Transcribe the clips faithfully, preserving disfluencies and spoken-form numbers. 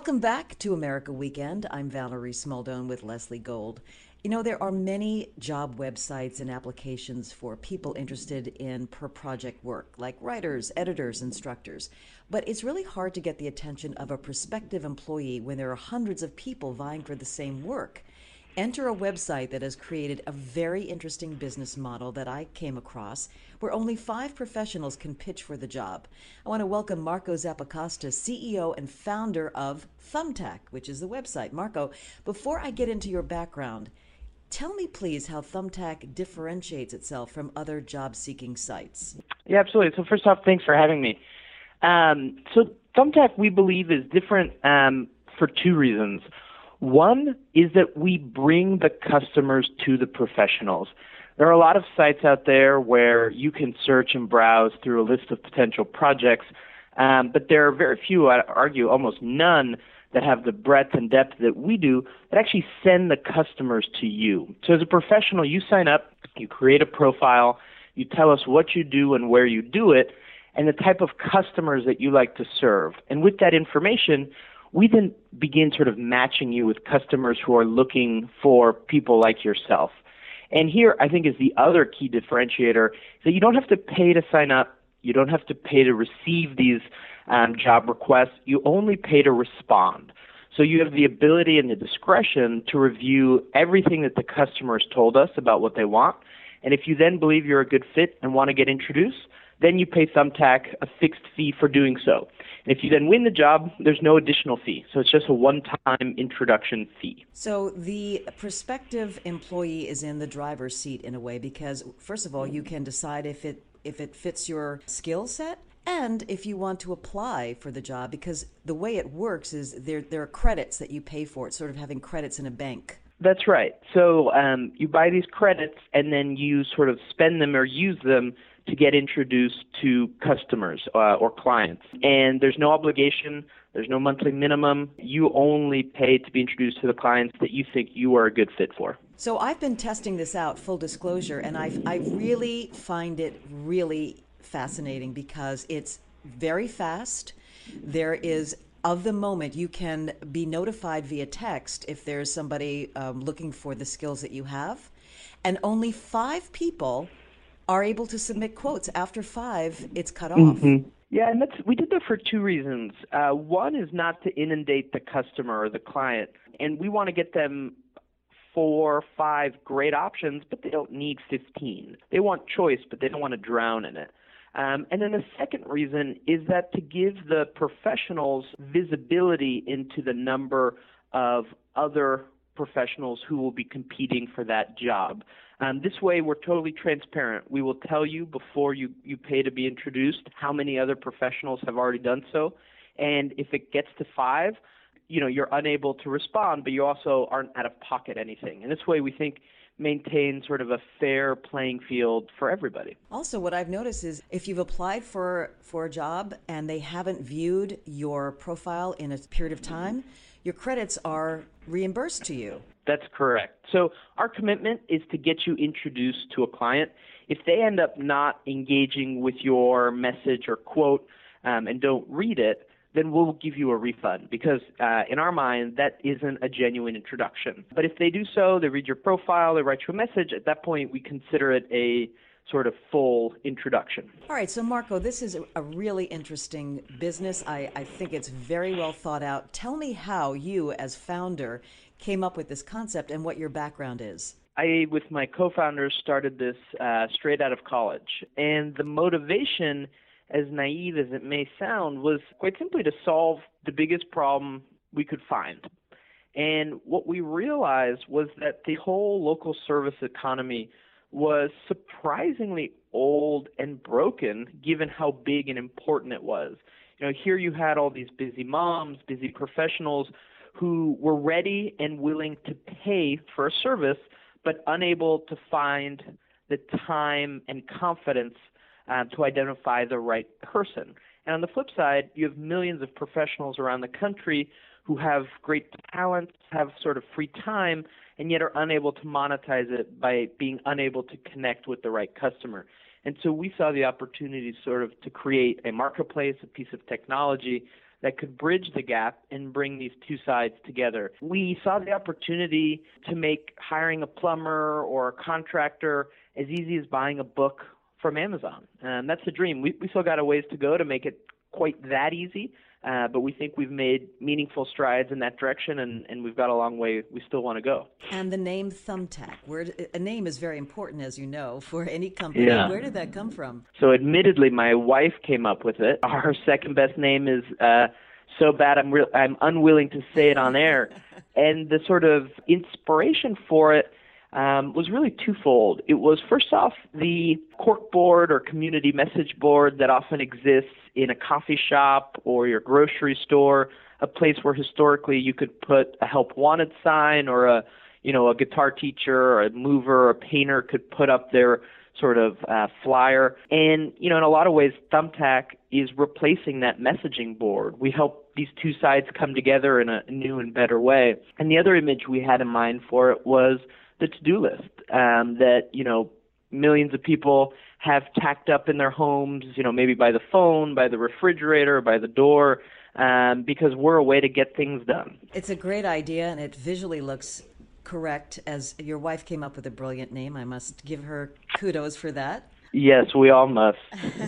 Welcome back to America Weekend. I'm Valerie Smaldone with Leslie Gold. You know, there are many job websites and applications for people interested in per project work, like writers, editors, instructors. But it's really hard to get the attention of a prospective employee when there are hundreds of people vying for the same work. Enter a website that has created a very interesting business model that I came across where only five professionals can pitch for the job. I want to welcome Marco Zappacosta, C E O and founder of Thumbtack, which is the website. Marco, before I get into your background, tell me please how Thumbtack differentiates itself from other job-seeking sites. Yeah, absolutely. So first off, thanks for having me. Um, so Thumbtack, we believe, is different um, for two reasons. One is that we bring the customers to the professionals. There are a lot of sites out there where you can search and browse through a list of potential projects, um, but there are very few, I'd argue almost none, that have the breadth and depth that we do that actually send the customers to you. So as a professional, you sign up, you create a profile, you tell us what you do and where you do it, and the type of customers that you like to serve. And with that information, we then begin sort of matching you with customers who are looking for people like yourself. And here, I think, is the other key differentiator, is that you don't have to pay to sign up. You don't have to pay to receive these um, job requests. You only pay to respond. So you have the ability and the discretion to review everything that the customer has told us about what they want. And if you then believe you're a good fit and want to get introduced, then you pay Thumbtack a fixed fee for doing so. And if you then win the job, there's no additional fee. So it's just a one-time introduction fee. So the prospective employee is in the driver's seat in a way because, first of all, you can decide if it if it fits your skill set and if you want to apply for the job, because the way it works is there there are credits that you pay for. It's sort of having credits in a bank. That's right. So um, you buy these credits and then you sort of spend them or use them to get introduced to customers uh, or clients. And there's no obligation, there's no monthly minimum. You only pay to be introduced to the clients that you think you are a good fit for. So I've been testing this out, full disclosure, and I I really find it really fascinating because it's very fast. There is, of the moment, you can be notified via text if there's somebody um, looking for the skills that you have. And only five people are able to submit quotes. After five, it's cut off. Mm-hmm. Yeah, and that's we did that for two reasons. Uh, one is not to inundate the customer or the client, and we want to get them four, five great options, but they don't need fifteen. They want choice, but they don't want to drown in it. Um, and then the second reason is that to give the professionals visibility into the number of other professionals who will be competing for that job. Um, this way, we're totally transparent. We will tell you before you, you pay to be introduced how many other professionals have already done so. And if it gets to five, you know, you're unable to respond, but you also aren't out of pocket anything. And this way, we think maintain sort of a fair playing field for everybody. Also, what I've noticed is if you've applied for, for a job and they haven't viewed your profile in a period of time, your credits are reimbursed to you. That's correct. So our commitment is to get you introduced to a client. If they end up not engaging with your message or quote um, and don't read it, then we'll give you a refund because uh, in our mind, that isn't a genuine introduction. But if they do so, they read your profile, they write you a message, at that point we consider it a sort of full introduction. All right, so Marco, this is a really interesting business. I, I think it's very well thought out. Tell me how you, as founder, came up with this concept and what your background is. I, with my co-founders, started this uh, straight out of college. And the motivation, as naive as it may sound, was quite simply to solve the biggest problem we could find. And what we realized was that the whole local service economy was surprisingly old and broken given how big and important it was. You know, here you had all these busy moms, busy professionals who were ready and willing to pay for a service but unable to find the time and confidence uh, to identify the right person. And on the flip side, you have millions of professionals around the country who have great talents, have sort of free time, and yet are unable to monetize it by being unable to connect with the right customer. And so we saw the opportunity sort of to create a marketplace, a piece of technology that could bridge the gap and bring these two sides together. We saw the opportunity to make hiring a plumber or a contractor as easy as buying a book from Amazon. And that's the dream. We, we still got a ways to go to make it quite that easy, uh, but we think we've made meaningful strides in that direction, and, and we've got a long way we still want to go. And the name Thumbtack, where a name is very important, as you know, for any company. Yeah. Where did that come from? So admittedly, my wife came up with it. Our second best name is uh, so bad I'm, re- I'm unwilling to say it on air. And the sort of inspiration for it Um, was really twofold. It was, first off, the corkboard or community message board that often exists in a coffee shop or your grocery store, a place where historically you could put a help wanted sign, or a, you know, a guitar teacher or a mover or a painter could put up their sort of uh, flyer. And, you know, in a lot of ways, Thumbtack is replacing that messaging board. We help these two sides come together in a new and better way. And the other image we had in mind for it was the to-do list um, that, you know, millions of people have tacked up in their homes, you know, maybe by the phone, by the refrigerator, by the door, um, because we're a way to get things done. It's a great idea, and it visually looks correct, as your wife came up with a brilliant name. I must give her kudos for that. Yes, we all must.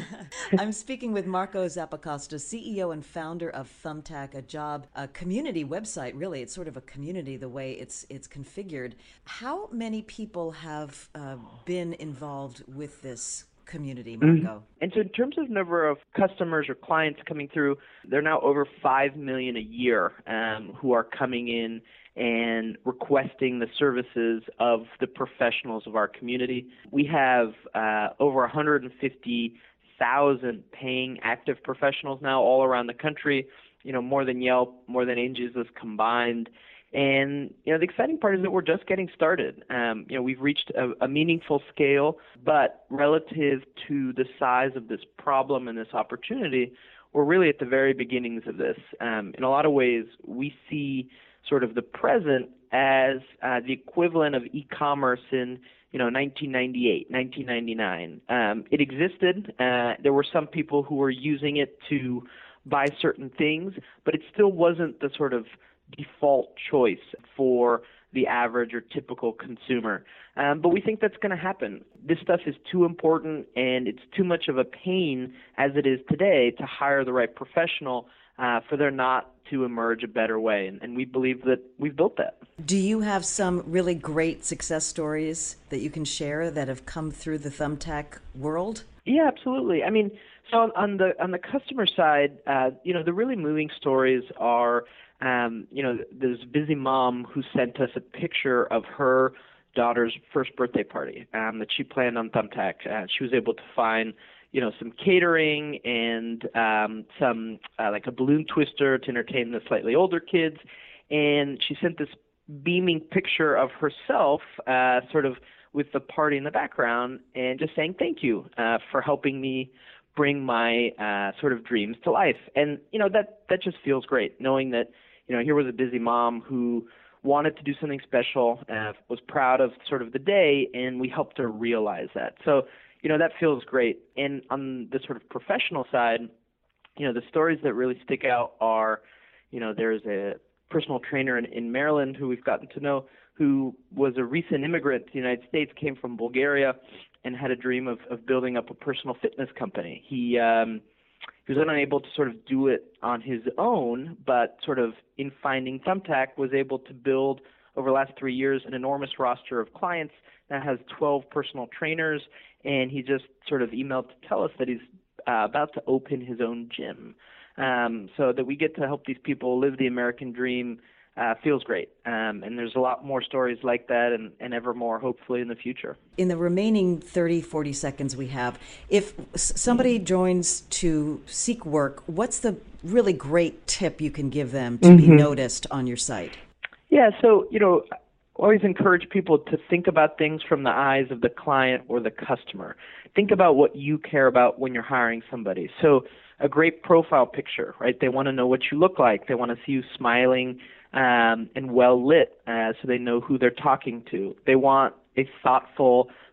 I'm speaking with Marco Zappacosta, C E O and founder of Thumbtack, a job, a community website. Really, it's sort of a community the way it's it's configured. How many people have uh, been involved with this community, Marco? Mm-hmm. And so in terms of number of customers or clients coming through, there are now over five million a year um, who are coming in and requesting the services of the professionals of our community. We have uh, over one hundred fifty thousand paying active professionals now all around the country, you know, more than Yelp, more than AngelList combined. And, you know, the exciting part is that we're just getting started. Um, you know, we've reached a, a meaningful scale, but relative to the size of this problem and this opportunity, we're really at the very beginnings of this. Um, in a lot of ways, we see sort of the present as uh, the equivalent of e-commerce in, you know, nineteen ninety-eight, nineteen ninety-nine. Um, it existed. Uh, there were some people who were using it to buy certain things, but it still wasn't the sort of default choice for the average or typical consumer. Um, but we think that's going to happen. This stuff is too important, and it's too much of a pain as it is today to hire the right professional uh, for there not to emerge a better way. And, and we believe that we've built that. Do you have some really great success stories that you can share that have come through the Thumbtack world? Yeah, absolutely. I mean, so on, on the on the customer side, uh, you know, the really moving stories are, um, you know, there's a busy mom who sent us a picture of her daughter's first birthday party um, that she planned on Thumbtack. Uh, she was able to find, you know, some catering and um, some uh, like a balloon twister to entertain the slightly older kids, and she sent this beaming picture of herself, uh, sort of with the party in the background, and just saying thank you uh, for helping me bring my uh, sort of dreams to life. And you know, that that just feels great, knowing that, you know, here was a busy mom who wanted to do something special, uh, was proud of sort of the day, and we helped her realize that. So, you know, that feels great. And on the sort of professional side, you know, the stories that really stick out are, you know, there's a personal trainer in, in Maryland who we've gotten to know, who was a recent immigrant to the United States, came from Bulgaria, and had a dream of, of building up a personal fitness company. He um, he was unable to sort of do it on his own, but sort of in finding Thumbtack was able to build, over the last three years, an enormous roster of clients that has twelve personal trainers, and he just sort of emailed to tell us that he's uh, about to open his own gym. Um, so that we get to help these people live the American dream uh, feels great. Um, and there's a lot more stories like that, and, and ever more, hopefully, in the future. In the remaining thirty, forty seconds we have, if somebody joins to seek work, what's the really great tip you can give them to mm-hmm. be noticed on your site? Yeah, so, you know, always encourage people to think about things from the eyes of the client or the customer. Think about what you care about when you're hiring somebody. So a great profile picture, right? They want to know what you look like. They want to see you smiling um, and well lit uh, so they know who they're talking to. They want a thoughtful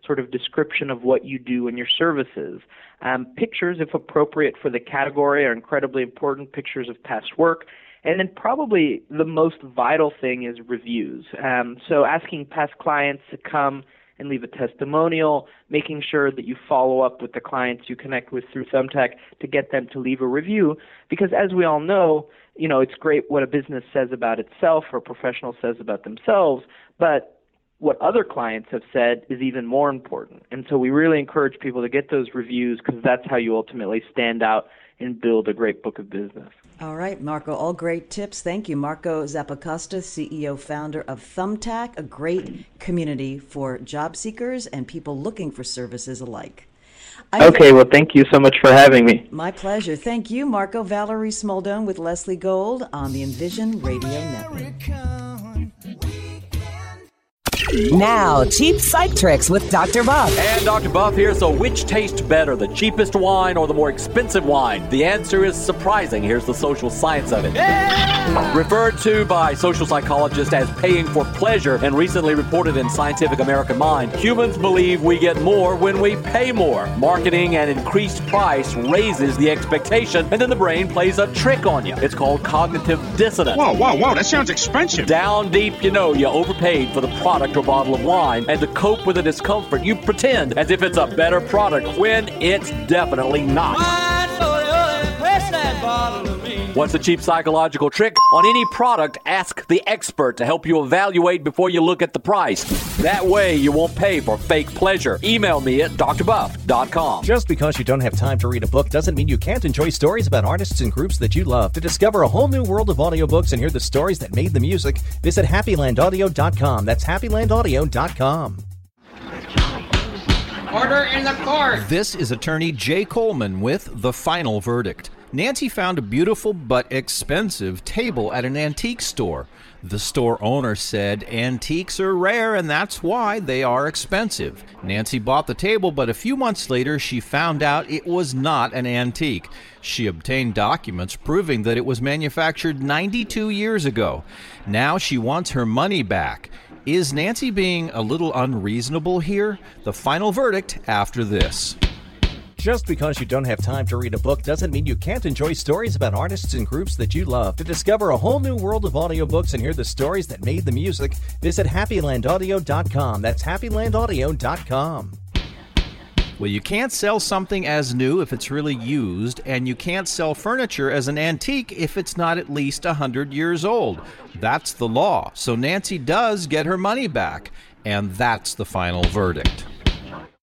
sort of description of what you do and your services. Um, pictures, if appropriate for the category, are incredibly important, pictures of past work. And then probably the most vital thing is reviews. Um, so asking past clients to come and leave a testimonial, making sure that you follow up with the clients you connect with through Thumbtack to get them to leave a review. Because as we all know, you know, it's great what a business says about itself or a professional says about themselves, but what other clients have said is even more important. And so we really encourage people to get those reviews because that's how you ultimately stand out and build a great book of business. All right, Marco, all great tips. Thank you. Marco Zappacosta, C E O, founder of Thumbtack, a great community for job seekers and people looking for services alike. I okay, well, thank you so much for having me. My pleasure. Thank you, Marco. Valerie Smaldone with Leslie Gold on the Envision Radio Network. Now, cheap psych tricks with Doctor Buff. And Doctor Buff here. So which tastes better, the cheapest wine or the more expensive wine? The answer is surprising. Here's the social science of it. Yeah! Referred to by social psychologists as paying for pleasure and recently reported in Scientific American Mind, humans believe we get more when we pay more. Marketing an increased price raises the expectation, and then the brain plays a trick on you. It's called cognitive dissonance. Whoa, whoa, whoa, that sounds expensive. Down deep, you know you overpaid for the product or bottle of wine, and to cope with the discomfort, you pretend as if it's a better product when it's definitely not. What's the cheap psychological trick? On any product, ask the expert to help you evaluate before you look at the price. That way, you won't pay for fake pleasure. Email me at d r buff dot com. Just because you don't have time to read a book doesn't mean you can't enjoy stories about artists and groups that you love. To discover a whole new world of audiobooks and hear the stories that made the music, visit happy land audio dot com. That's happy land audio dot com. Order in the court. This is attorney Jay Coleman with The Final Verdict. Nancy found a beautiful but expensive table at an antique store. The store owner said antiques are rare and that's why they are expensive. Nancy bought the table, but a few months later she found out it was not an antique. She obtained documents proving that it was manufactured ninety-two years ago. Now she wants her money back. Is Nancy being a little unreasonable here? The final verdict after this. Just because you don't have time to read a book doesn't mean you can't enjoy stories about artists and groups that you love. To discover a whole new world of audiobooks and hear the stories that made the music, visit happy land audio dot com. That's happy land audio dot com. Well, you can't sell something as new if it's really used, and you can't sell furniture as an antique if it's not at least one hundred years old. That's the law. So Nancy does get her money back, and that's the final verdict.